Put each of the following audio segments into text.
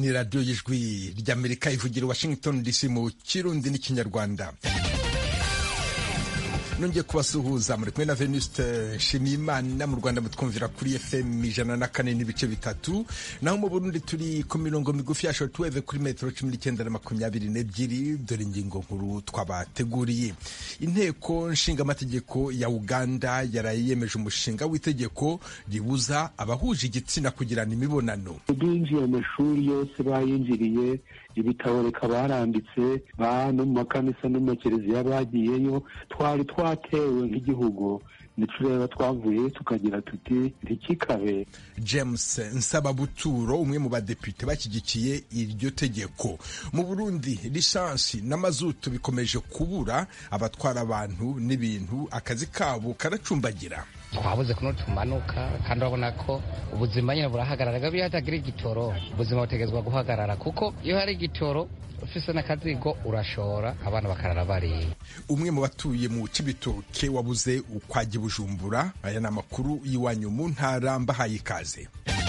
ni radiyo y'ijwi ry'Amerika ivugira Washington DC mu Kirundi n'ikinyarwanda. Nongeye kubasuhuza muri kumwe na Venuste Nshimiyimana. Mu Rwanda mutwumvira kuri FM 104.3, naho mu Burundi turi ku mirongo migufi ya shortwave kuri metero 19 na 22. Dore ingingo nkuru twabateguriye. Inteko nshingamategeko ya Uganda yarayemeje umushinga w'itegeko ribuza abahuje igitsina kugirana imibonano. Binjiye amashuri yose bayinjiriye, ibitabo reka baranditse, no mu makanisa no mu kiliziya bagiyeyo, twari twatewe nk'igihugu, nitureba twavuye tukagira tuti ntikikabe. James Nsababuturo, umwe mu badepite bashyigikiye iryo tegeko. Mu Burundi lisansi n'amazutu bikomeje kubura, abatwara abantu n'ibintu akazi kabo karacumbagira. Twabuze kuno tumanuka, kandi urabona ko ubuzima nyine burahagarara. Gabi hatagira igitoro, ubuzima butegezwa guhagarara, kuko iyo hari igitoro ufise n'akazigo urashora, abana bakarara bariye. Umwe mu batuye mu Cibitoke wabuze ukwajya Bujumbura. Aya ni amakuru y'iwanyu mu ntara, mbahaye ikaze.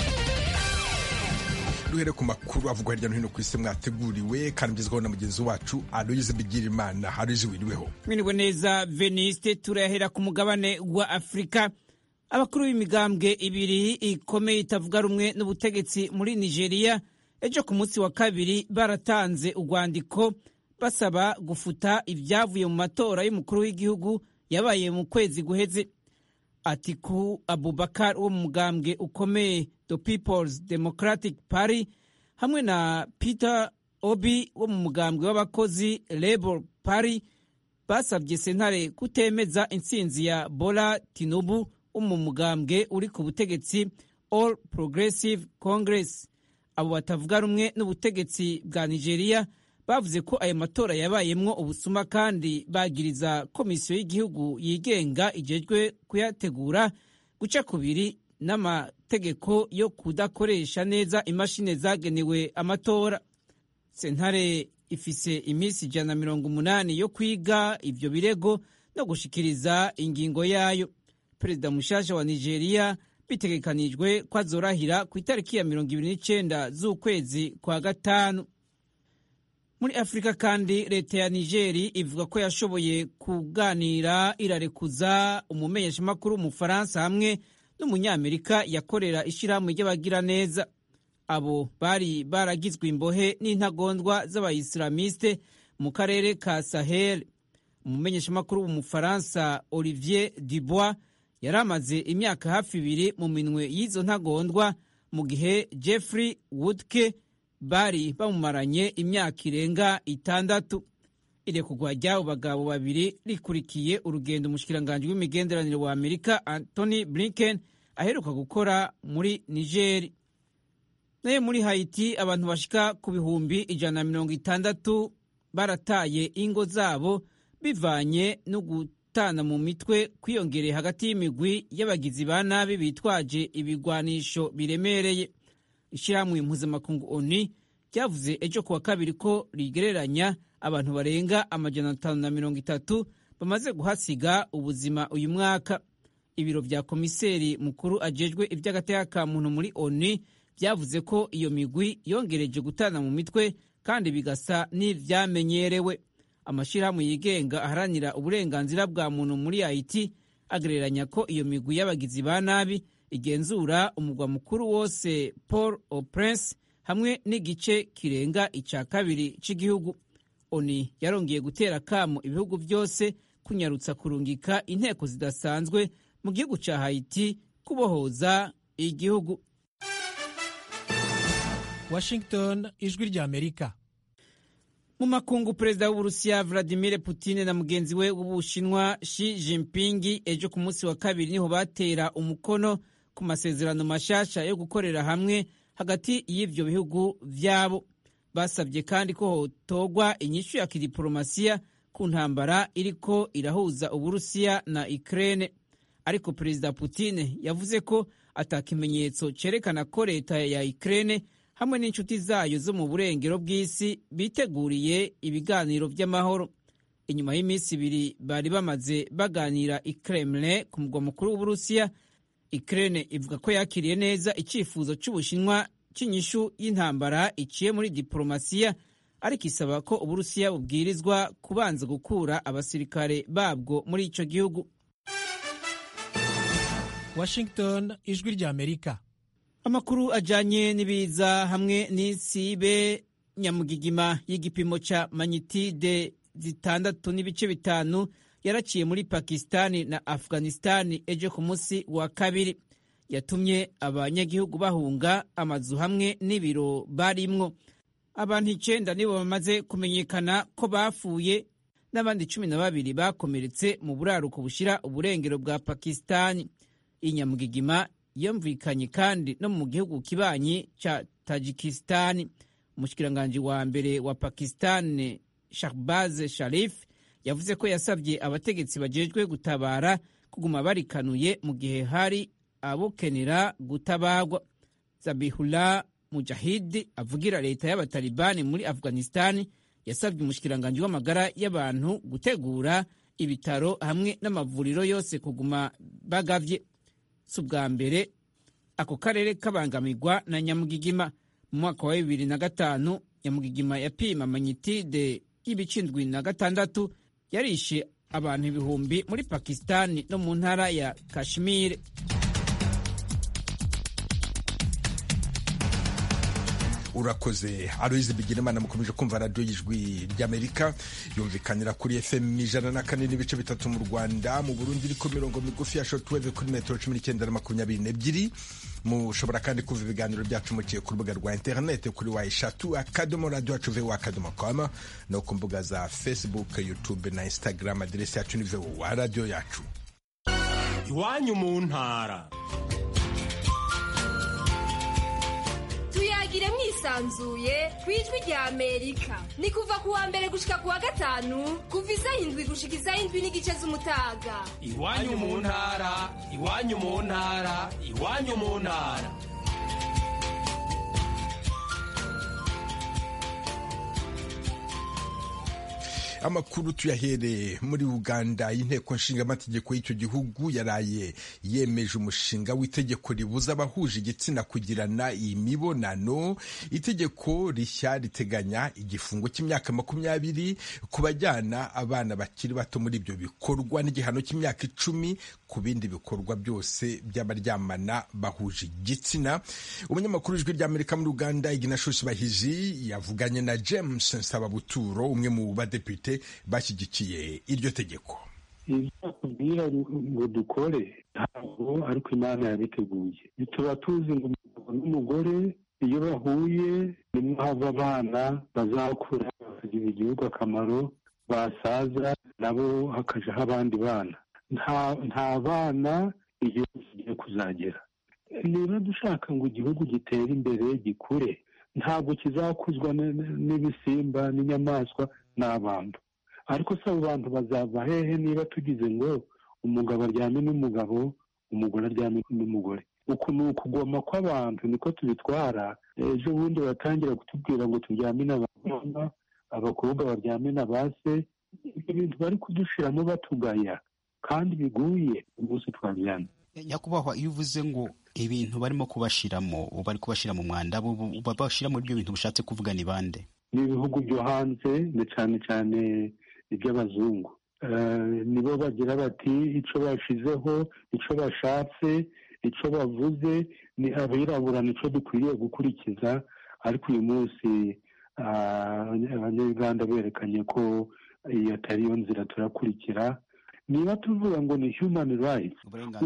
Duhere ku makuru avugwa hirya no hino ku isi mwateguriwe kandi mugezwaho na mugenzi wacu Aloyize Bigirimana. Aloyize, wiriweho? Mwiriwe neza Veniste. Turahera ku mugabane wa Afrika. Abakuru b'imigambwe ibiri ikomeye itavuga rumwe n'ubutegetsi muri Nigeria ejo ku munsi wa kabiri baratanze urwandiko basaba gufuta ibyavuye mu matora y'umukuru w'igihugu yabaye mu kwezi guheze. Atiku Abubakar wo mu mugambwe ukomeye The People's Democratic Party hamwe na Peter Obi wo mu mugambwe w'abakozi Labour Party basabye sentare kutemeza intsinzi ya Bola Tinubu wo mu mugambwe uri ku butegetsi All Progressive Congress. Abo batavuga rumwe n'ubutegetsi bwa Nigeria bavuze ko ayo matora yabayemwo ubusuma, kandi bagiriza komisiyo y'igihugu yigenga ijejwe kuyategura guca kubiri n'amategeko yo kudakoresha neza imashini zagenewe amatora. Sentare ifise iminsi 180 yo kwiga ivyo birego no gushikiriza ingingo yayo. Perezida mushasha wa Nigeria bitegekanijwe ko azorahira ku itariki ya 29 z'ukwezi kwa gatanu. Muri Afrika kandi leta ya Nigeri ivuga ko yashoboye kuganira irarekuza umumenyeshamakuru w'Umufaransa hamwe n'Umunyamerika yakorera ishirahamwe ry'abagira neza. Abo bari baragizwe imbohe n'intagondwa z'abayislamiste mu karere ka Sahel. Umumenyeshamakuru w'Umufaransa Olivier Dubois yaramaze imyaka hafi 2 mu minwe y'izo ntagondwa, mu gihe Jeffrey Woodke bari bamumaranye imyaka irenga 6. Irekurwa ry'abo bagabo babiri rikurikiye urugendo umushikiranganji w'imigenderanire wa Amerika Anthony Blinken aheruka gukora muri Niger. Naye muri Haiti abantu bashika ku bihumbi 160 barataye ingo zabo bivanye no gutana mu mitwe kwiyongereye hagati y'imigwi y'abagizi ba nabi bitwaje ibigwanisho biremereye. Ishirahamwe mpuzamakungu ONU ryavuze ejo kuwa kabiri ko rigereranya abantu barenga 530 bamaze guhasiga ubuzima uyu mwaka. Ibiro vya komiseri mukuru ajejwe ivy'agateka ka muntu muri ONU byavuze ko iyo migwi yongereje gutana mu mitwe kandi bigasa n'ivyamenyerewe. Amashirahamwe yigenga aharanira uburenganzira bwa muntu muri Haiti agereranya ko iyo migwi y'abagizi ba nabi igenzura umugwa mukuru wose Port-au-Prince hamwe n'igice kirenga ica kabiri c'igihugu. ONU yarongeye gutera kamo ibihugu byose kunyarutsa kurungika inteko zidasanzwe mu gihugu ca Haiti kubohoza igihugu. Washington, ijwi rya Amerika. Mu makungu, perezida w'Uburusiya Vladimir Putin na mugenzi we w'Ubushinwa Xi Jinping ejo ku munsi wa kabiri niho batera umukono ku masezerano mashasha yo gukorera hamwe hagati y'ivyo bihugu vyabo. Basabye kandi ko hotogwa inyishu ya kidiplomasiya ku ntambara iriko irahuza Uburusiya na Ukraine. Ariko perezida Putin yavuze ko atakimenyetso cerekana ko leta ya Ukraine hamwe n'inshuti zayo zo mu burengero bw'isi biteguriye ibiganiro vy'amahoro. Inyuma y'iminsi 2 bari bamaze baganira i Kremlin ku mugwa mukuru w'Uburusiya, Ukraine ivuga ko yakiriye neza icifuzo c'Ubushinwa cy'inyishu y'intambara iciye muri diplomasiya, ariko isaba ko Uburusiya bubwirizwa kubanza gukura abasirikare babwo muri ico gihugu. Washington, ijwi rya Amerika. Amakuru ajanye n'ibiza hamwe n'isibe nyamugigima y'igipimo ca magnitude 6.5 yaraciye muri Pakistani na Afghanistani ejo ku munsi wa kabiri, yatumye abanyagihugu bahunga amazu hamwe n'ibiro barimwo. Abantu 9 nibo bamaze kumenyekana ko bapfuye n'abandi 12 bakomeretse mu buraruko bushira uburengero bwa Pakistani. Inyamugigima yumvikanye kandi no mu gihugu kibanyi ca Tajikistan. Umushikiranganji wa mbere wa Pakistan Shahbaz Sharif yavuze ko yasabye abategetsi bajejwe gutabara kuguma barikanuye mu gihe hari abokenera gutabagwa. Zabihullah Mujahid avugira leta y'abatalibani muri Afghanistan yasabye umushikiranganji w'amagara y'abantu gutegura ibitaro hamwe n'amavuriro yose kuguma bagavye. Si ubwa mbere ako karere kabangamirwa na nyamugigima. Mu mwaka wa 2005 nyamugigima yapima magnitude y'ibicindwi na 6 yarishe abantu 1000 muri Pakistani no mu ntara ya Kashmir. Urakoze Aloise Bigirimana. Mukomeje kumva radio y'ijwi ry'Amerika yumvikanira kuri FM 104.3 mu Rwanda, mu Burundi iri ku mirongo migufi ya shortwave kuri metero 1922. Mushobora kandi kumva ibiganiro byacu muciye ku rubuga rwa internet kuri wa@radio.com no ku mbuga za Facebook, YouTube na Instagram. Aderesi yacu ni wa radio yacu. Iwanyu mu ntara. Tuyagire mwisanzuye kwijwi rya Amerika. Ni kuva kuwa mbere gushika kuwa gatanu kuva 7 gushika 7:30 z'umutaga. Iwanyu mu ntara, iwanyu mu ntara, iwanyu mu ntara. Amakuru tuyahere muri Uganda. Inteko nshingamategeko y'icyo gihugu yaraye yemeje umushinga w'itegeko ribuza abahuje igitsina kugirana imibonano. Itegeko rishya riteganya igifungo cy'imyaka 20 ku bajyana abana bakiri bato muri ibyo bikorwa n'igihano cy'imyaka 10 ku bindi bikorwa byose by'abaryamana bahuje igitsina. Umunyamakuru w'ijwi ry'Amerika muri Uganda Ignatius Bahizi yavuganye na James Nsababuturo, umwe mu badepite bashyigikiye iryo tegeko. Ibyo ngo dukore ntabwo ariko Imana yabiteguye. Tuba tuzi ngo umugabo n'umugore iyo bahuye nimwe hava abana bazakura bakagira igihugu akamaro, basaza nabo hakajaho abandi bana. Nta bana igihugu kigiye kuzagera. Niba dushaka ngo igihugu gitere imbere gikure, ntabwo kizakuzwa n'ibisimba n'inyamaswa n'abantu. Ariko se abo bantu bazava hehe niba tugize ngo umugabo aryame n'umugabo, umugore aryame n'umugore? Uku ni ukugoma kw'abantu, niko tubitwara. Ejo bundi batangira kutubwira ngo turyame n'abana, abakobwa baryame na base. Ibyo bintu bari kudushiramo batugaya kandi biguye umunsi twabyana. Nyakubahwa, iyo uvuze ngo ibintu barimo kubashiramo, bari kubashira mu mwanda, babashiramo ibyo bintu bushatse kuvuga ni bande? Ni ibihugu byo hanze, cyane cyane iby'abazungu. Nibo bagira bati icyo bashizeho, icyo bashatse, icyo bavuze, ni abirabura nicyo dukwiriye gukurikiza. Ariko uyu munsi abanyarwanda berekanye ko iyo atari yo nzira turakurikira. Niba tuvuga ngo ni human rights,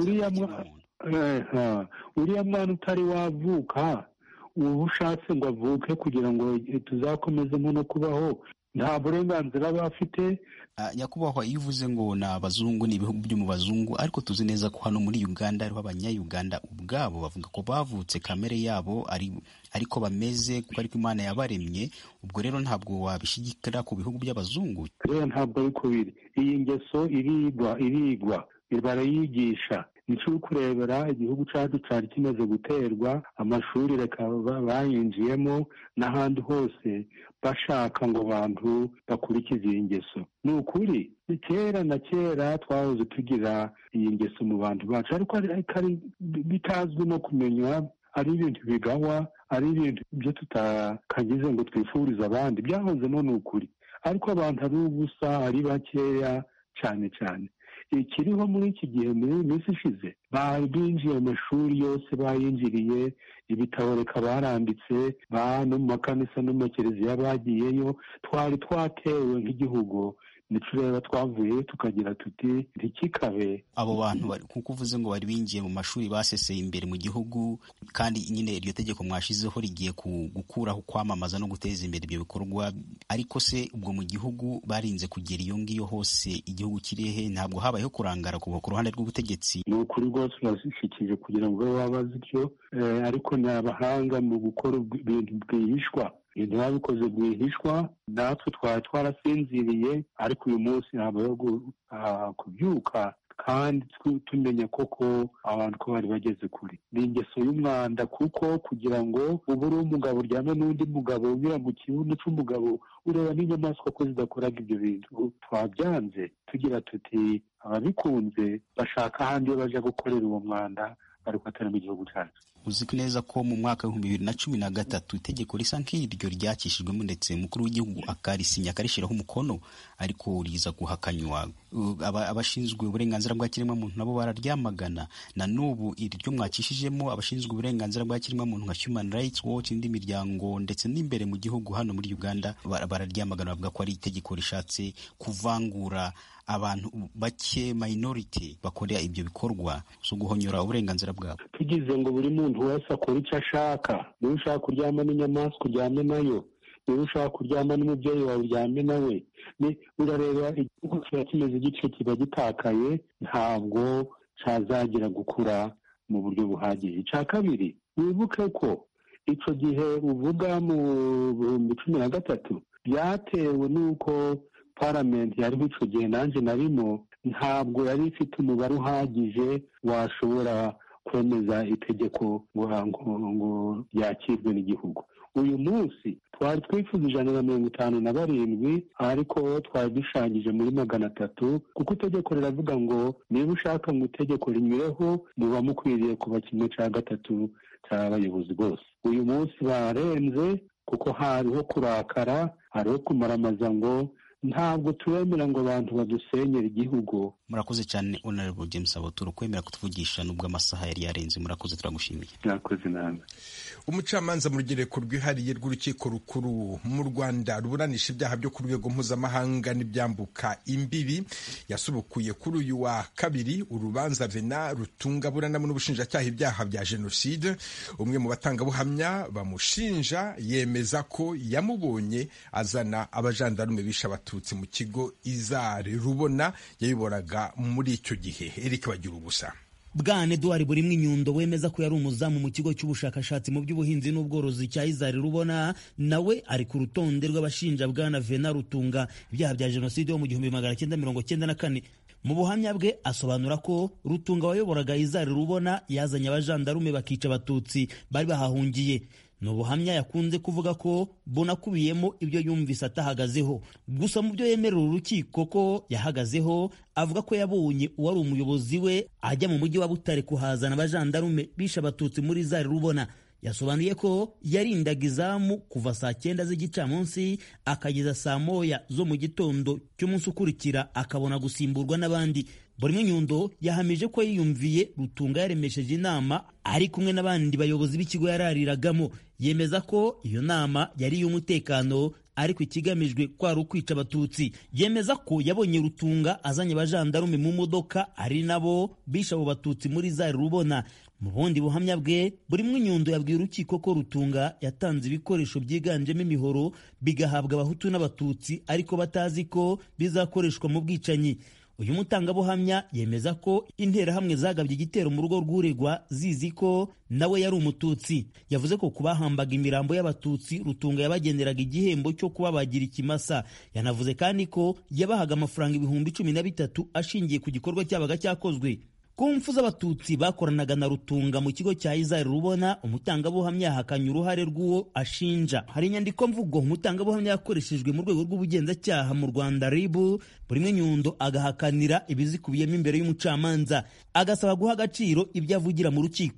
uriya mwana utari wavuka uba ushatse ngo avuke kugira ngo tuzakomezemo no kubaho, nta burenganzira bafite. Nyakubahwa, iyo uvuze ngo ni abazungu, ni ibihugu byo mu bazungu, ariko tuzi neza ko hano muri Uganda hariho abanyayuganda ubwabo bavuga ko bavutse kamere yabo ariko bameze kuko ariko Imana yabaremye. Ubwo rero ntabwo wabishyigikira ku bihugu by'abazungu. Rero ntabwo ariko biri. Iyi ngeso irigwa barayigisha. Nicyo uri kurebera igihugu cyacu cyari kimaze guterwa, amashuri reka bayinjiyemo n'ahandi hose bashaka ngo abantu bakurikize iyi ngeso. Ni ukuri kera na kera twahoze tugira iyi ngeso mu bantu bacu, ariko bitazwi no kumenywa, ari ibintu bigawa ari ibintu byo tutakagize ngo twifurize abandi, byahozemo ni ukuri, ariko abantu ari ubusa, ari bakeya cyane cyane. Ikiriho muri iki gihe, muri minsi ishize, binjiye amashuri yose bayinjiriye, ibitabo reka baranditse, no mu makanisa no mu makereziya bagiyeyo, twari twatewe nk'igihugu, nitureba twavuye tukagira tuti ntikikabe. Abo bantu kuko uvuze ngo bari binjiye mu mashuri baseseye imbere mu gihugu, kandi nyine iryo tegeko mwashizeho rigiye gukuraho kwamamaza no guteza imbere ibyo bikorwa, ariko se ubwo mu gihugu barinze kugera iyo ngiyo hose igihugu kirihe? Ntabwo habayeho kurangara ku ruhande rw'ubutegetsi? Ni ukuri rwose urashikije kugira ngo babaze ibyo, ariko ni abahanga mu gukora ibintu bwihishwa, ibintu babikoze bwihishwa, natwe twari twarasinziriye, ariko uyu munsi habayeho kubyuka kandi tumenya koko abantu ko bari bageze kure. Ni ingeso y'umwanda, kuko kugira ngo ubu uri umugabo uryame n'undi mugabo ubira mu kibuno cy'umugabo, ureba n'inyamaswa ko zidakoraga ibyo bintu, twabyanze tugira tuti ababikunze bashaka ahandi iyo baje gukorera uwo mwanda, ariko atari mu gihugu cyacu. Uzi neza ko mu mwaka w'ibihumbi 2013 itegeko risa nk'iryo ryakishijwemo, ndetse umukuru w'igihugu akarisinya akarishyiraho umukono, ariko riza guhakanywa. Abashinzwe uburenganzira bwa kiremwamuntu nabo bararyamagana. Na n'ubu iryo mwakishijemo, abashinzwe uburenganzira bwa kiremwamuntu nka Human Rights Watch, indi miryango ndetse n'imbere mu gihugu hano muri Uganda bararyamagana, bavuga ko ari itegeko rishatse kuvangura abantu bake, minority, bakorera ibyo bikorwa zo guhonyora uburenganzira bwabo. Tugize ngo buri muntu wese akora icyo ashaka, niba ushaka kuryama n'inyamaswa uryame nayo, niba ushaka kuryama n'umubyeyi wawe uryame nawe. Urareba igihugu kiba kimeze igice kiba gitakaye, ntabwo cyazagira gukura mu buryo buhagije. Icya kabiri, wibuke ko icyo gihe uvuga mu 2013 byatewe n'uko Parliament yari icyo gihe nanjye narimo, ntabwo yari ifite umubare uhagije washobora kwemeza itegeko ngo ryakirwe n'igihugu. Uyu munsi twari twifuza 157, ariko twari dushangije muri 300, kuko itegeko riravuga ngo niba ushaka ngo itegeko rinyureho, muba mukwiriye kuba 1/3 cy'abayobozi bose. Uyu munsi barenze, kuko hariho kurakara, hariho kumaramaza ngo ntabwo turemera ngo abantu badusenyera igihugu. Murakoze cyane Honorable James Aboturo kwemera kutuvugisha nubwo amasaha yari yarenze. Murakoze, turagushimiye. Murakoze namwe. Umucamanza mu rugereko rwihariye rw'urukiko rukuru mu Rwanda ruburanisha ibyaha byo ku rwego mpuzamahanga n'ibyambuka imbibi yasubukuye kuri uyu wa kabiri urubanza Vena Rutunga buranamo n'ubushinjacyaha ibyaha bya jenoside. Umwe mu batangabuhamya bamushinja yemeza ko yamubonye azana abajandarume bishe Abatutsi mu kigo Izari Rubona yabiboraga muri icyo gihe. Eric Bagira ubusa. Bwana Edouard Burimwe Inyundo wemeza ko yari umuzamu mu kigo cy'ubushakashatsi mu by'ubuhinzi n'ubworozi cya Izari Rubona, nawe ari ku rutonde rw'abashinja Bwana Vena Rutunga ibyaha bya jenoside yo mu 1994. Mu buhamya bwe asobanura ko Rutunga wayoboraga Izari Rubona yazanye abajandarume bakica Abatutsi bari bahahungiye. Ni ubuhamya yakunze kuvuga ko bunakubiyemo ibyo yumvise atahagazeho. Gusa mu byo yemerera urukiko ko yahagazeho, avuga ko yabonye uwari umuyobozi we ajya mu mujyi wa Butare kuhazana abajandarume bishe Abatutsi muri Izari Rubona. Yasobanuye ko yarindaga izamu kuva saa 9 z'igicamunsi akageza saa 1 zo mu gitondo cy'umunsi ukurikira, akabona gusimburwa n'abandi. Burimwe Inyundo yahamije ko yiyumviye Rutunga yaremesheje inama ari kumwe n'abandi bayobozi b'ikigo yarariragamo. Yemeza ko iyo nama yari iy'umutekano, ariko ikigamijwe kwari ukwica Abatutsi. Yemeza ko yabonye Rutunga azanye abajandarume mu modoka ari nabo bishe abo Batutsi muri Izari Rubona. Mu bundi buhamya bwe, Burimwe Inyundo yabwiye urukiko ko Rutunga yatanze ibikoresho byiganjemo imihoro bigahabwa Abahutu n'Abatutsi, ariko batazi ko bizakoreshwa mu bwicanyi. Uyu mutangabuhamya yemeza ko interahamwe zagabye igitero mu rugo rw'uregwa zizi ko nawe yari Umututsi. Yavuze ko kubahambaga imirambo y'Abatutsi Rutunga yabageneraga igihembo cyo kubabagira ikimasa. Yanavuze kandi ko yabahaga amafaranga 13,000 ashingiye ku gikorwa cyabaga cyakozwe. Ku mfu z'Abatutsi bakoranaga na Rutunga mu kigo cya Izari Rubona, umutangabuhamya yahakanye uruhare rw'uwo ashinja. Hari inyandiko mvugo umutangabuhamya yakoreshejwe mu rwego rw'ubugenzacyaha mu Rwanda RIB, Burimwe Inyundo agahakanira ibizikubiyemo imbere y'umucamanza, agasaba guha agaciro ibyo avugira mu rukiko.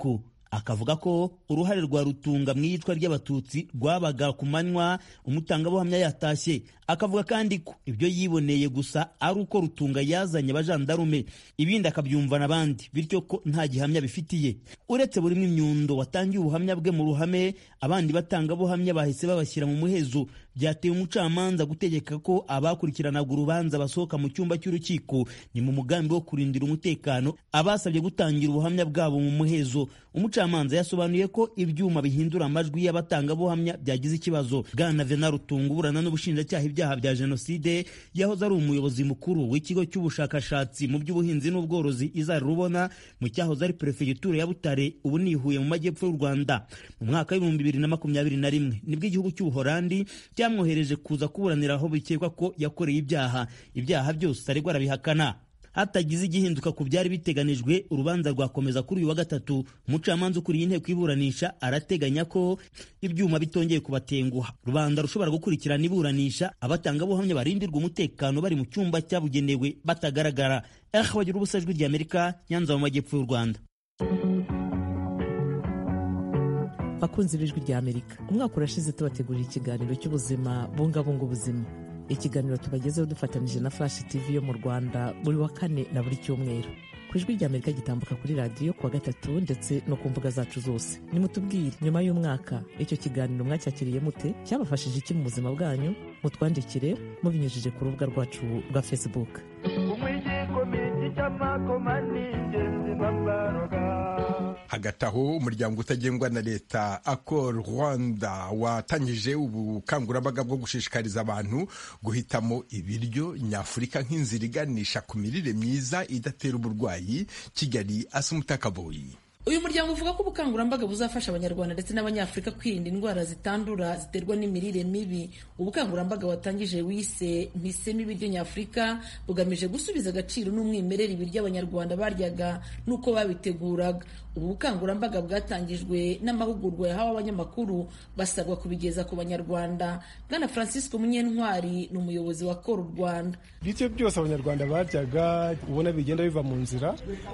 akavuga ko uruhare rwa Rutunga mu iyicwa ry'abatutsi rwabaga ku manywa umutangabuhamya yatashye. Akavuga kandi ko ibyo yiboneye gusa ari uko Rutunga yazanye abajandarume, ibindi akabyumva n'abandi, bityo ko nta gihamya bifitiye. Uretse buri Nyundo watangiye ubuhamya bwe mu ruhame, abandi batangabuhamya bahise babashyira mu muhezo. Byateye umucamanza gutegeka ko abakurikiranaga urubanza basohoka mu cyumba cy'urukiko. Ni mu mugambi wo kurindira umutekano abasabye gutangira ubuhamya bwabo mu muhezo. Umucamanza yasobanuye ko ibyuma bihindura amajwi y'abatangabuhamya byagize ikibazo. Bwana Venant Rutunga uburana n'ubushinjacyaha ibyaha bya jenoside, yahoze ari umuyobozi mukuru w'ikigo cy'ubushakashatsi mu by'ubuhinzi n'ubworozi Izari Rubona mu cyahoze ari perefegitura ya Butare, ubu ni Huye mu majyepfo y'u Rwanda. Mu mwaka wa 2021 nibwo igihugu cy'Ubuholandi cyamwohereje kuza kuburanira aho bikekwa ko yakoreye ibyaha byose aregwa arabihakana. Hatagize igihinduka ku byari biteganijwe, urubanza rwakomeza kuri uyu wa gatatu. Umucamanza ukuriye inteko iburanisha arateganya ko ibyuma bitongeye kubatenguha, rubanda rushobora gukurikirana iburanisha, abatangabuhamya barindirwa umutekano bari mu cyumba cyabugenewe batagaragara. Bagira ubusa, Ijwi ry'Amerika, Nyanza mu majyepfo y'u Rwanda. Bakunzi b'Ijwi ry'Amerika, umwaka urashize tubategurira ikiganiro cy'ubuzima bungabunga ubuzima. Ikiganiro tubagezeho dufatanije na Flash TV yo mu Rwanda buri wa kane na buri cyumweru. Ku Ijwi ry'Amerika gitambuka kuri radiyo kuwa gatatu ndetse no ku mbuga zacu zose. Nimutubwire, nyuma y'umwaka icyo kiganiro mwacyakiriye mute? Cyabafashije iki mu buzima bwanyu? Mutwandikire mubinyujije ku rubuga rwacu rwa Facebook. Hagati aho, umuryango utagengwa na leta Accord Rwanda watangije ubukangurambaga bwo gushishikariza abantu guhitamo ibiryo nyafurika nk'inzira iganisha ku mirire myiza idatera uburwayi. Kigali, Asumuta Kaboyi. Uyu muryango uvuga ko ubukangurambaga buzafasha abanyarwanda ndetse n'abanyafurika kwirinda indwara zitandura ziterwa n'imirire mibi. Ubukangurambaga watangije wise Mpisemo ibiryo nyafurika bugamije gusubiza agaciro n'umwimerere ibiryo abanyarwanda baryaga n'uko babiteguraga. Ubu bukangurambaga bwatangijwe n'amahugurwa yahawe abanyamakuru basabwa kubigeza ku banyarwanda. Bwana Francisco Munyentwari ni umuyobozi wa Accord Rwanda. Ibyo byose abanyarwanda baryaga ubona bigenda biva mu nzira,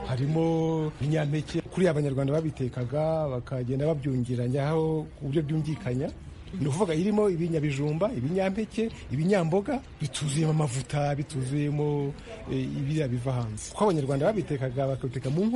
harimo ibinyampeke kuri abanyarwanda babitekaga bakagenda babyungiranyaho ku buryo byumvikanya. Ni ukuvuga irimo ibinyabijumba, ibinyampeke, ibinyamboga, bituzuyemo amavuta, bituzuyemo ibiriya biva hanze. Kuko abanyarwanda babitekaga bakabiteka mu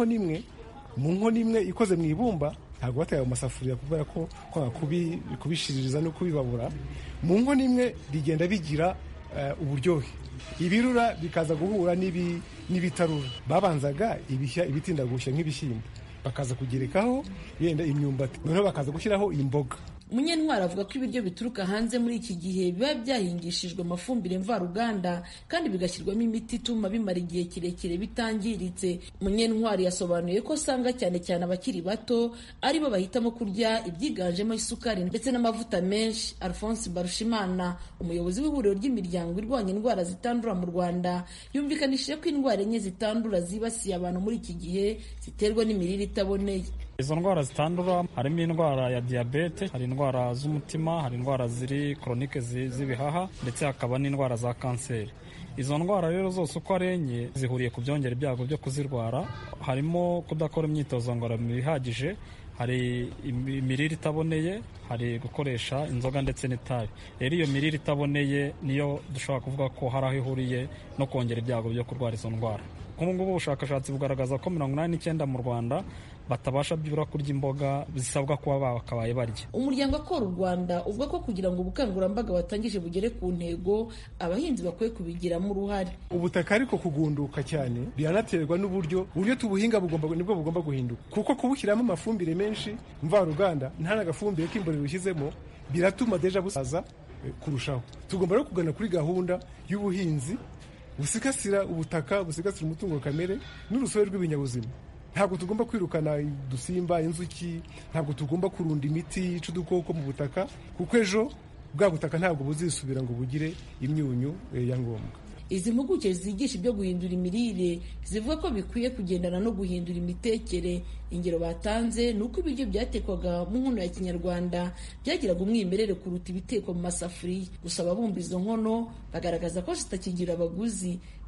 nkono imwe ikoze mu ibumba, ntabwo bateka mu masafuriya kubera ko kubishiririza no kubibabura. Mu nkono imwe bigenda bigira uburyohe. Ibirura bikaza guhura n'ibitarura. Babanzaga ibitinda gushya nk'ibishyimbo, bakaza kugerekaho yenda imyumbati, noneho bakaza gushyiraho imboga. Munyentwari avuga ko ibiryo bituruka hanze muri iki gihe biba byahingishijwe amafumbire mvaruganda kandi bigashyirwamo imiti ituma bimara igihe kirekire bitangiritse. Munyentwari yasobanuye ko usanga cyane cyane abakiri bato aribo bahitamo kurya ibyiganjemo isukari ndetse n'amavuta menshi. Alphonse Barushimana, umuyobozi w'ihuriro ry'imiryango irwanya indwara zitandura mu Rwanda, yumvikanishije ko indwara enye zitandura zibasiye abantu muri iki gihe ziterwa n'imirire itaboneye. Izo ndwara zitandura harimo indwara ya diyabete, hari indwara z'umutima, hari indwara ziri koronike z'ibihaha ndetse hakaba n'indwara za kanseri. Izo ndwara rero zose uko ari enye zihuriye ku byongera ibyago byo kuzirwara. Harimo kudakora imyitozo ngororamubiri ihagije, hari imirire itaboneye, hari gukoresha inzoga ndetse n'itabi. Rero iyo mirire itaboneye niyo dushobora kuvuga ko hari aho ihuriye no kongera ibyago byo kurwara izo ndwara. Nk'ubu ngubu ubushakashatsi bugaragaza ko 89% mu Rwanda batabasha byibura kurya imboga zisabwa kuba bakabaye barya. Umuryango Accord Rwanda uvuga ko kugira ngo ubukangurambaga batangije bugere ku ntego, abahinzi bakwiye kubigiramo uruhare. Ubutaka ariko kugunduka cyane biranaterwa n'uburyo tubuhinga nibwo bugomba guhinduka, kuko kubushyiramo amafumbire menshi mvaruganda nta n'agafumbire k'imborera ushyizemo biratuma deja busaza kurushaho. Tugomba rero kugana kuri gahunda y'ubuhinzi busigasira ubutaka, busigasira umutungo kamere n'urusobe rw'ibinyabuzima. Ntabwo tugomba kwirukana udusimba, inzuki, ntabwo tugomba kurunda imiti yica udukoko mu butaka, kuko ejo bwa butaka ntabwo buzisubira ngo bugire imyunyu ya ngombwa. Izi mpuguke zigisha ibyo guhindura imirire zivuga ko bikwiye kugendana no guhindura imitekere. Ingero batanze ni uko ibiryo byatekwaga mu nkono ya kinyarwanda byagiraga umwimerere kuruta ibitekwa mu masafuriya. Gusa ababumba izo nkono bagaragaza ko zitakigira abaguzi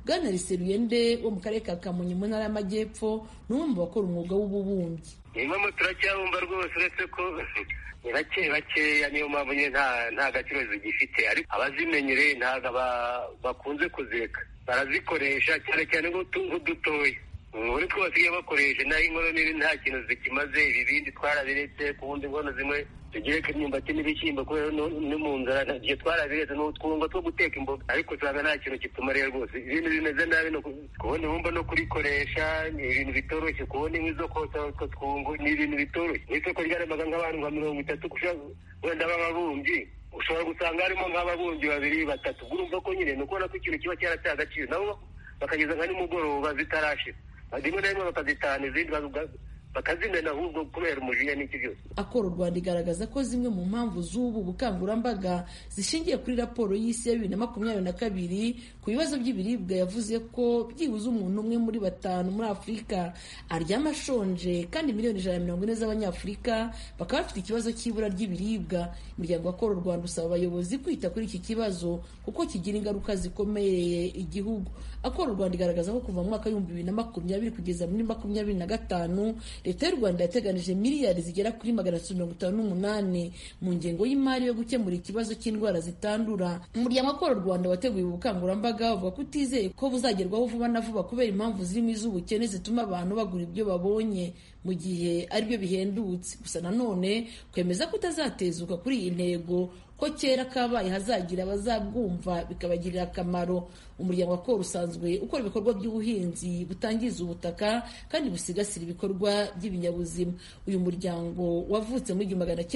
Bwana Riseruyende wo mu karere ka Kamonyi mu ntara y'Amajyepfo ni umwe mu bakora umwuga w'ububumbyi. Impamo turacyabumva rwose uretse ko ni bakeya, niyo mpamvu nyine nta gaciro zigifite, ariko abazimenyereye ntabwo bakunze kuzireka, barazikoresha cyane cyane nk'udutoya. Muri two basigaye bakoresha naho inkono nini nta kintu zikimaze, ibibindi twarabiretse, ku wundi inkono zimwe tugereka imyumbati n'ibishyimbo kubera no mu nzara igihe twarabiretse n'utwungo two guteka imboga, ariko usanga nta kintu kitumariye rwose. Ibintu bimeze nabi kubona wumva no kurikoresha ni ibintu bitoroshye, kubona inkwi zo kotsa utwo twungo ni ibintu bitoroshye. N'isoko ryaremaga nk'abantu nka 30 wenda b'ababumbyi, ushobora gusanga harimo nk'ababumbyi 2-3, urumva ko nyine ni ukubona ko ikintu kiba cyarateye agaciro, nabo bakageza nka nimugoroba zitarashira, rimwe na rimwe bakazitahana izindi bakazimena ahubwo kubera umujinya n'iki byose. Akora u Rwanda igaragaza ko zimwe mu mpamvu z'ubu bukangurambaga zishingiye kuri raporo y'isi ya 2022 ku bibazo by'ibiribwa yavuze ko byibuze umuntu umwe muri 5 muri Afurika aryama ashonje, kandi miliyoni 140 z'Abanyafurika bakaba bafite ikibazo cy'ibura ry'ibiribwa. Imiryango Akora u Rwanda usaba abayobozi kwita kuri iki kibazo kuko kigira ingaruka zikomeye igihugu. Akora u Rwanda igaragaza ko kuva mu mwaka w'2020 kugeza muri 2025 Leta y'u Rwanda yateganije miliyari zigera kuri 158 mu ngengo y'imari yo gukemura ikibazo cy'indwara zitandura. Umuryango Akora u Rwanda wateguye ubukangurambaga uvuga ko utizeye ko buzagerwaho vuba na vuba kubera impamvu zirimo iz'ubukene zituma abantu bagura ibyo babonye mu gihe aribyo bihendutse. Gusa nanone kwemeza ko utazatezuka kuri iyi ntego, ko kera kabaye hazagira abazabwumva bikabagirira akamaro. Umuryango Akora usanzwe ukora ibikorwa by'ubuhinzi butangiza ubutaka kandi busigasira ibikorwa by'ibinyabuzima. Uyu muryango wavutse muri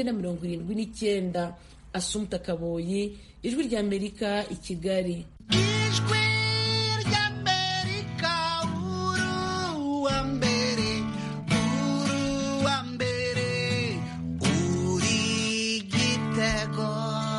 1979. Assumpta Kaboyi, Ijwi ry'Amerika, i Kigali. Ijwi ry'Amerika, uruwa mbere, uri igitego.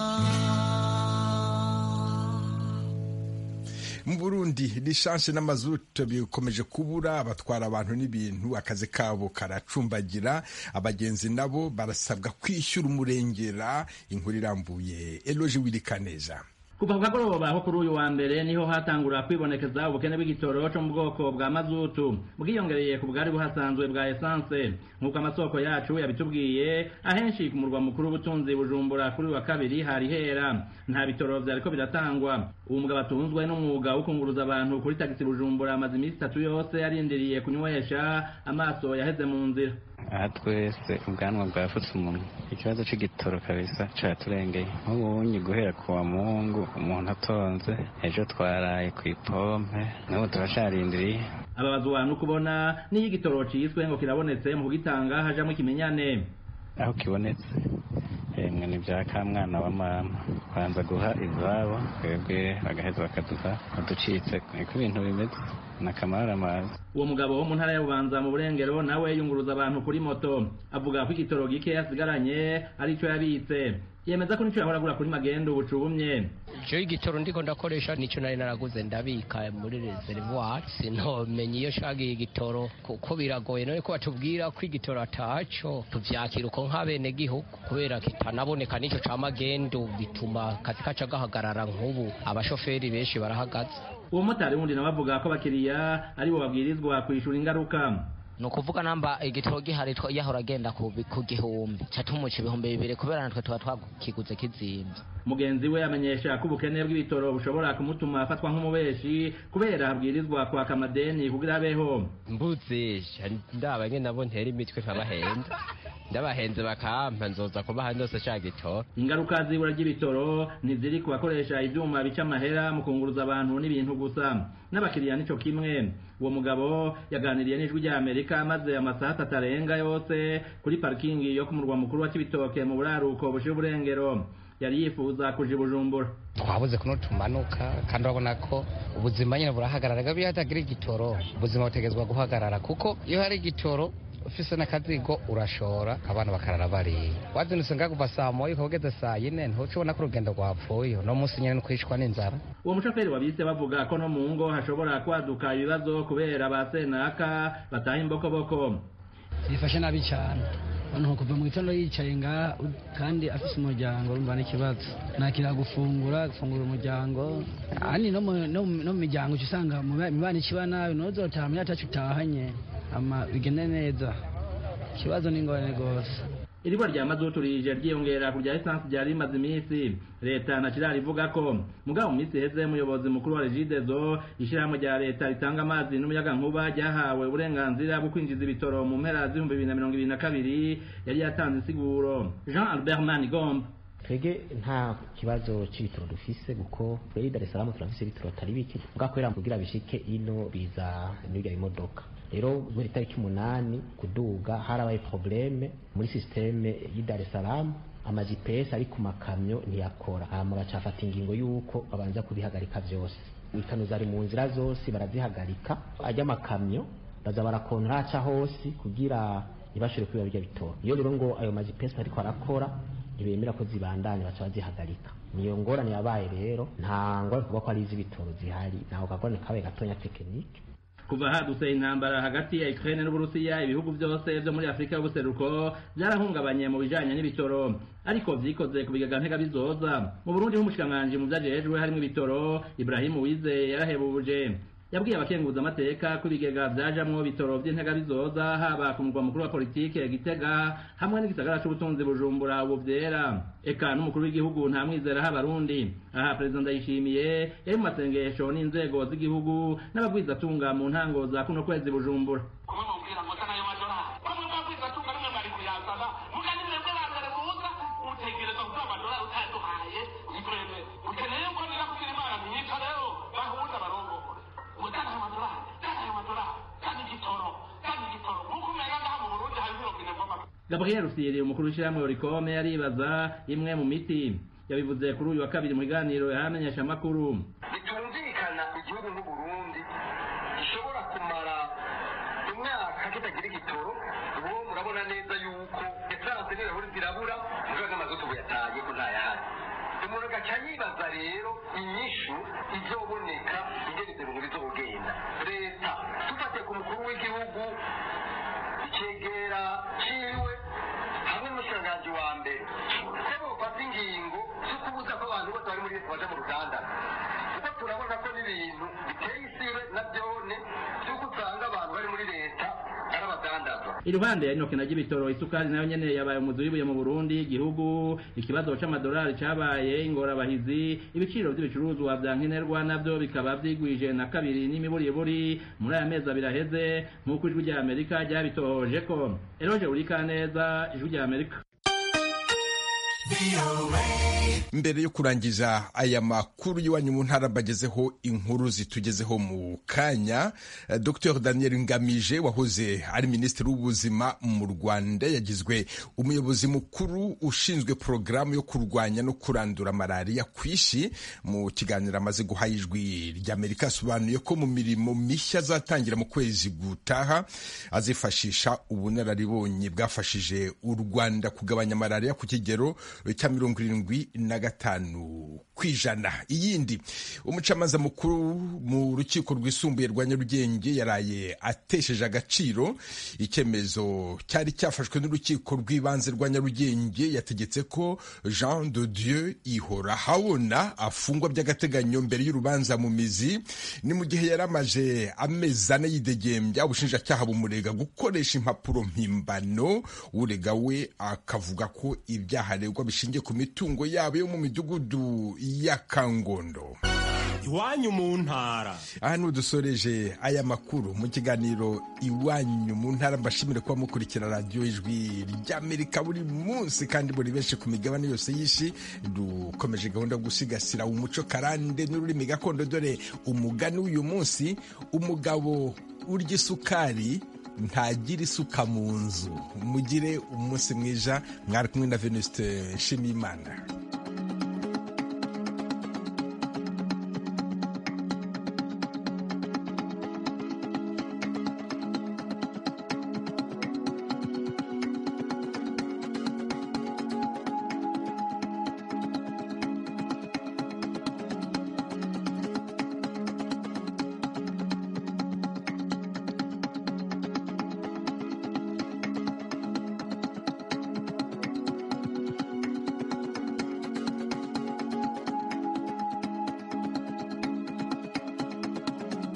Mu Burundi lisansi n'amazutu bikomeje kubura, abatwara abantu n'ibintu akazi kabo karacumbagira, abagenzi nabo barasabwa kwishyura umurengera. Inkuru irambuye Eloge Wilikaneza. Kuva ku kagoroba aho kuri uyu wa mbere niho hatangura kwibonekeza ubukene bw'igitoro cyo mu bwoko bwa mazutu bwiyongereye ku bwari buhasanzwe bwa essence. Nk'uko amasoko yacu yabitubwiye, ahenshi ku murwa mukuru w'ubutunzi Bujumbura kuri wa kabiri hari hera, nta bitoro vyariko biratangwa. Uwo mugabo atunzwe n'umwuga wo kunguruza abantu kuri taxi Bujumbura amaze iminsi 3 yose yarindiriye kunywesha, amaso yaheze mu nzira. Aha twese ubwanwa bwafutse umuntu, ikibazo c'igitoro kabisa caturengeye. Nk'ubunyi guhera ku wa Mungu umuntu atonze, ejo twaraye ku ipompe, nabo turasharindiriye. Ababazwa no kubona niyo igitoro ciswe ngo kirabonetse mu kugitanga hajamwe ikimenyane. Aho kibonetse mwe ni bya kamwana wa mama, kwanza guha izabo twebwe bagaheza bakaduha uducitse, niko ibintu bimeze nakamara amazi. Uwo mugabo wo mu ntara ya Bubanza mu Burengero nawe yunguruza abantu kuri moto, avuga ko igitoro gike yasigaranye ari cyo yabitse. Yemeza ko nico yahora kuri magendo ubucubumye. Je igitoro ndiko ndakoresha nico nari naraguze ndabika muri reservoir, sinamenye iyo shagiye igitoro kuko biragoye none ko batubwira ko igitoro ataco tuvyakira uko nk'abene gihugu kubera kitanaboneka nico ca magendo, bituma kazi kaca gahagarara. Nk'ubu abashoferi benshi barahagaze. Uwo motari wundi nabavuga ko bakiriya ari bo babwirizwa kwishura ingaruka. No kuvuga namba igitoro gihari yahora agenda ku gihumbi catumuca 200 kubera natwe tuba twakiguze kizimvye. Mugenzi we amenyesha ko ubukene bw'ibitoro bushobora kumutuma afatwa nk'umubeshi kubera abwirizwa kwa kamadeni kugira abeho. Mbuzisha ndabanye nabo ntera imitwe kabahenda, ndabahenze bakampa nzoza kubaha ndose ca gitoro. Ingaruka zibura ry'ibitoro ntiziri ku bakoresha ivyuma bica amahera mu kunguruza abantu n'ibintu gusa, n'abakiriya nico kimwe. Uwo mugabo yaganiriye n'Ijwi ry'Amerika maze amasaha atarenga yose kuri parkingi yo ku murwa mukuru wa Cibitoke mu buraruko bushira Burengero. Yari yifuza kuja i Bujumbura. Twabuze kuno tumanuka kandi urabona ko ubuzima nyine burahagarara, gabi hatagira igitoro ubuzima butegezwa guhagarara, kuko iyo hari igitoro ufise n'akazigo urashora abana bakarara bari wazindutse ngakuva saa moya ukageze saa 4 ntucubona ko urugendo rwapfuye no munsi nyene kwishwa n'inzara. Uwo mushoferi wabise bavuga ko no mu ngo hashobora kwaduka ibibazo kubera ba senaka bataha imbokoboko. Bifashe nabi cyane abantu kuva mu gitondo yicaye ngaha kandi afise umuryango urumva n'ikibazo nakira gufungura umuryango ani no mu miryango usanga mibana ikiba nabi nozotaha muri atacu utahanye ama bigende neza ikibazo n'ingorane rwose. Iribwa rya mazutu rije ryiyongera ku rya essence ryari rimaze iminsi leta na kirari ivuga ko mugabo mu minsi heze umuyobozi mukuru wa Regideso ishyirahamwe rya leta ritanga amazi n'umuyaga nkuba ryahawe uburenganzira bwo kwinjiza ibitoro mu mpera z'ibihumbi 2022 yari yatanze insiguro. Jean Albert Manigomba: twege nta kibazo c'ibitoro dufise kuko muri Dar es Salaam turafise ibitoro atari biki bwakwera kugira bishike ino biza n'ibya imodoka. Rero muri tariki 8 kuduga harabaye probleme muri systeme y'i Dar es Salaam, ama GPS ari ku makamyo ntiyakora, hama bacafata ingingo yuko babanza kubihagarika vyose. Ikano zari mu nzira zose barazihagarika, ajya makamyo baza barakontraca hose kugira ibashire kwiba bijya bitoro. Iyo rero ngo ayo ma GPS ariko arakora ntibemera ko zibandanya baca bazihagarika. Niyo ngorane yabaye rero, nta ngorane kuba ko ari iz'ibitoro zihari, naho gakone kabe gatonya tekinike. Kuva hadutse intambara hagati ya Ukraine n'Uburusiya, ibihugu byose byo muri Afrika y'ubuseruko byarahungabanye mu bijanye n'ibitoro, ariko vyikoze kubigaga ntega bizoza. Mu Burundi h'umushikanganje mu vyajejwe harimo ibitoro, Ibrahim Uwize yarahebuje. Yabwiye abakenguza amateka ko ibigega vyajamwo bitoro vy'intega bizoza haba ku mugwa mukuru wa politike Gitega hamwe n'igisagara c'ubutunzi Bujumbura ubu vyera. Eka n'umukuru w'igihugu nta mwizera h'abarundi. Aha President Ndayishimiye yari mu masengesho n'inzego z'igihugu n'abagwizatunga mu ntango za kuno kwezi Bujumbura. Gabriel Rusiri umukuru w'ishyirahamwe Oricome yaribaza imwe mu miti yabivuze kuri uyu wa kabiri mu biganiro yahamenyesha amakuru. Bitumvikana igihugu n'u Burundi gishobora kumara imyaka kitagira igitoro, ubu murabona neza yuko esanse n'ibirahuri zirabura mujaga amazutu buyataye ko ntayahari. Umuntu agaca yibaza rero inyishu izoboneka ingene ibintu bizogenda. Leta tufate ku mukuru w'igihugu icegera ciwe hamwe n'umushikiranganji wa mbere ko bofata ingingo zo kubuza ko abantu bose bari muri leta baja mu ruganda, kuko turabona ko n'ibintu biteye isibe na byone by'uko usanga abantu bari muri leta ari abadandazwa. Iruhande ya inoke na ry'ibitoro, isukari nayo nyene yabaye umuzi w'ibuye mu Burundi. Igihugu ikibazo c'amadolari cabaye ingorabahizi, ibiciro vy'ibicuruzwa vya nkenerwa navyo bikaba vyigwije na kabiri n'imiburiburi muri aya mezi abiri aheze, nk'uko ijwi rya Amerika ryabitohoje ko. Eroje Urikaneza, ijwi rya Amerika. Mbere yo kurangiza aya makuru y'iwanyu mu ntara bagezeho inkuru zitugezeho mu kanya, Dr Daniel Ngamije wahoze ari minisitiri w'ubuzima mu Rwanda yagizwe umuyobozi mukuru ushinzwe porogaramu yo kurwanya no kurandura malaria ku isi. Mu kiganiro amaze guha ijwi ry'Amerika asobanuye ko mu mirimo mishya azatangira mu kwezi gutaha azifashisha ubunararibonye bwafashije u Rwanda kugabanya malaria ku kigero cya 75%. Iyindi, umucamanza mukuru mu rukiko rwisumbuye rwa Nyarugenge yaraye atesheje agaciro icyemezo cyari cyafashwe n'urukiko rw'ibanze rwa Nyarugenge. Yategetse ko Jean de Dieu Ihora Habona afungwa by'agateganyo mbere y'urubanza mu mizi. Ni mu gihe yaramaje amezi ane yidegembya, ubushinjacyaha bumurega gukoresha impapuro mpimbano. Urega we akavuga ko ibyaha aregwa bishingiye ku mitungo yabo yo mu midugudu ya Kangondo. Iwanyu mu ntara. Aha dusoreje aya makuru mu kiganiro Iwanyu mu ntara. Mbashimire kuba mukurikira radio Ijwi ry'Amerika buri munsi kandi buri benshi ku migabane yose y'isi. Dukomeje gahunda yo gusigasira umuco karande n'ururimi gakondo. Dore umugani w'uyu munsi: umugabo urya isukari ntagira isuka mu nzu. Mugire umunsi mwiza. Mwari kumwe na Venuste Nshimiyimana.